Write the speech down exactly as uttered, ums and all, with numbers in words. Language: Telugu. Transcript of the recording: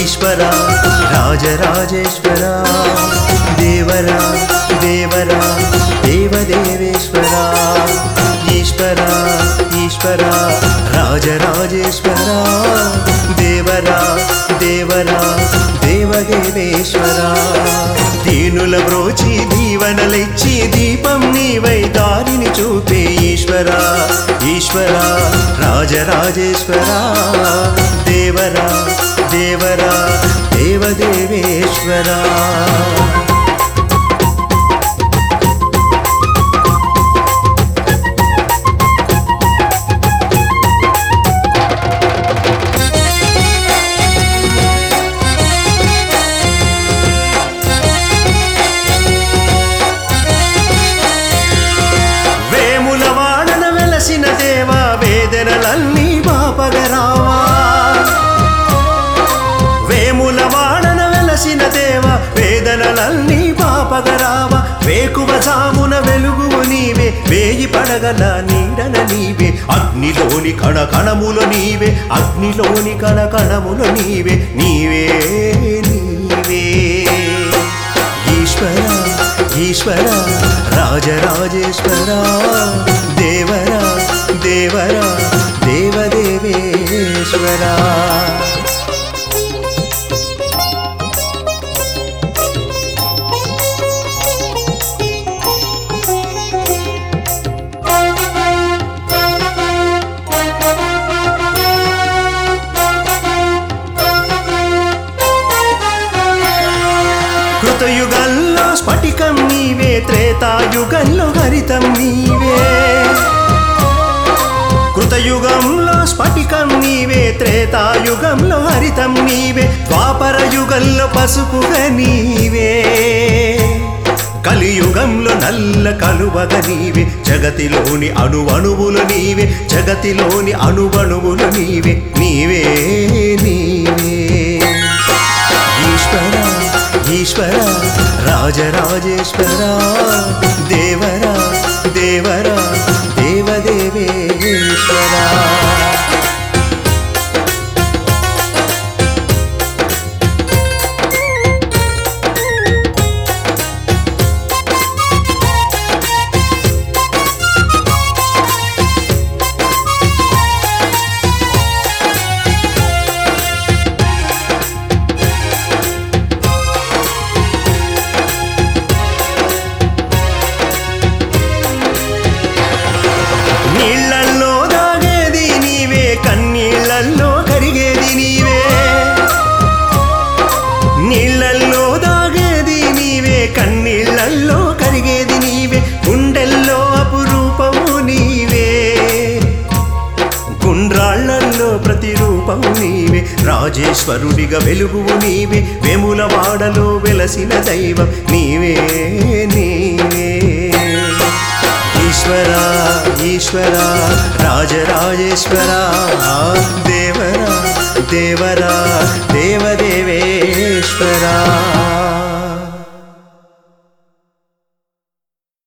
ఈశ్వరా రాజరాజేశ్వరా దేవరా దేవరా దేవదేవేశ్వరా ఈశ్వరా ఈశ్వరా రాజరాజేశ్వరా దేవరా దేవరా దేవదేవేశ్వరా దీనుల బ్రోచి దీవనలిచ్చి దీపం నీవై దారిని చూపే ఈశ్వరా ఈశ్వరా రాజరాజేశ్వరా దేవరా దేవరా దేవదేవేశ్వరా దేవా వేదనలన్నీ బాపగరావా వేముల వాడన వెలసిన దేవా వేదనలన్నీ బాపగరావా వేకువ జామున వెలుగువు నీవే వేయి పడగల నీడన నీవే అగ్నిలోని కణ కణములు నీవే అగ్నిలోని కణ కణములు నీవే నీవే నీవే ఈశ్వరా ఈశ్వరా రాజరాజేశ్వరా దేవరా దేవరా దేవదేవేశ్వరా కృతయుగంలో స్ఫటికం నీవే త్రేతాయుగంలో హరితం నీవే కృతయుగంలో స్ఫటికం నీవే త్రేతాయుగంలో హరితం నీవే ద్వాపర యుగంలో పసుపుగా నీవే కలియుగంలో నల్ల కలువగ నీవే జగతిలోని అణువణువులు నీవే జగతిలోని అణువణువులు నీవే నీవే నీవే ఈశ్వరా ఈశ్వరా రాజరాజేశ్వరా దేవరా దేవరా దేవదేవేశ్వరా నీళ్ళల్లో దాగేది నీవే కన్నీళ్ళల్లో కరిగేది నీవే నీళ్ళల్లో దాగేది నీవే కన్నీళ్ళల్లో కరిగేది నీవే గుండెల్లో అపురూపము నీవే గుండ్రాళ్లల్లో ప్రతిరూపము నీవే రాజేశ్వరుడిగా వెలుగువు నీవే వేముల వాడలో వెలసిన దైవం నీవే నీవే ఈశ్వరా ఈశ్వరా రాజరాజేశ్వరా దేవరా దేవరా దేవదేవేశ్వరా